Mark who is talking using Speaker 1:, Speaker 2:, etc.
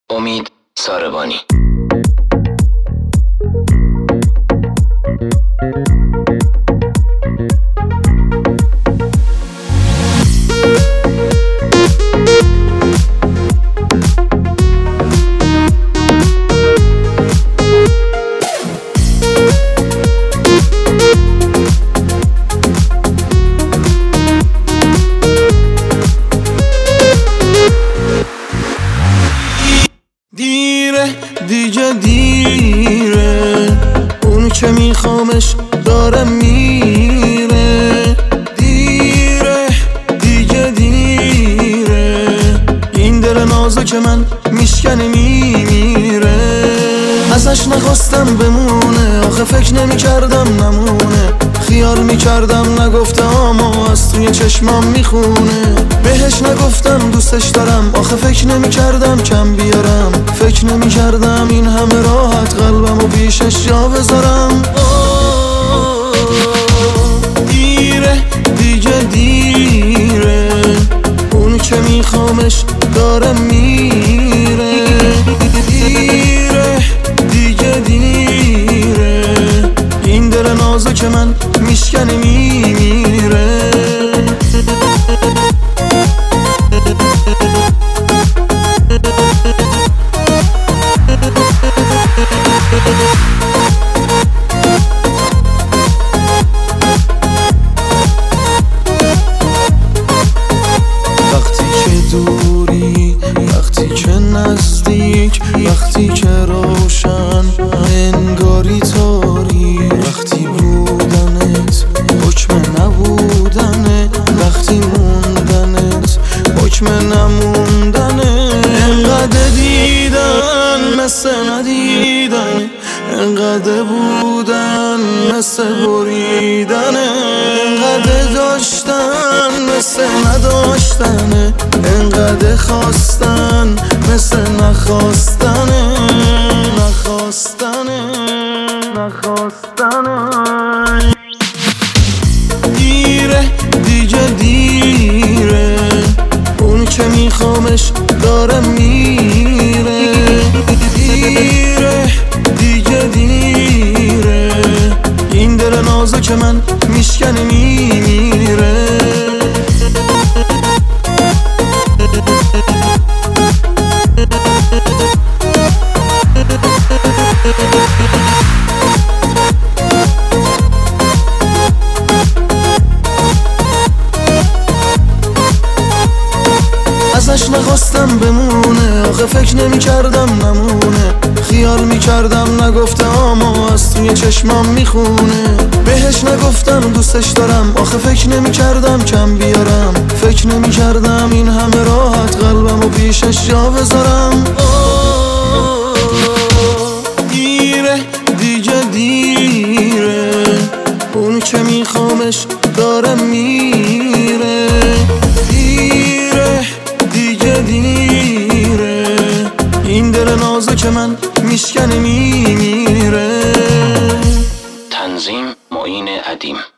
Speaker 1: امید ساربانی.
Speaker 2: دیگه دیره، اون که میخوامش داره میره. دیره دیگه دیره، این دل نازک من میشکنه میمیره. ازش نخواستم بمونه، آخه فکر نمیکردم نمونه. خیال میکردم نگفته اما از توی چشمام میخونه. بهش نگفتم دوستش دارم، آخه فکر نمیکردم کم بیارم. فکر نمیکردم این همه راحت قلبمو پیشش جا بذارم. دیره دیگه دیره، اون که میخوامش داره میره. دیره دیگه دیره، این دل نازک من میشکنه میمیره. وقتی که دوری، وقتی که نزدیک، وقتی که روشن انگاری تاری. وقتی بودنت حکم نبودنه، وقتی موندنت حکم نموندنه. انقدر دیدن مثل ندیدن، انقدر بودن مثل بریدنه. انقدر داشتن مثل نداشتنه، انقدر خواستن مثل نخواستنه. دیره دیگه دیره، اون که میخوامش داره میره. دیره دیگه دیره، این دل نازک من میشکنه میمیره. ازش نخواستم بمونه، آخه فکر نمیکردم نمونه. خیال میکردم نگفته اما از توی چشمام میخونه. بهش نگفتم دوستش دارم، آخه فکر نمیکردم کم بیارم. فکر نمیکردم این همه راحت قلبمو پیشش جا بذارم. دیره دیگه دیره، اون که میخوامش داره میره. دیره دیگه دیره، این دل نازک من میشکنه میمیره.
Speaker 1: تنظیم معین ادیم.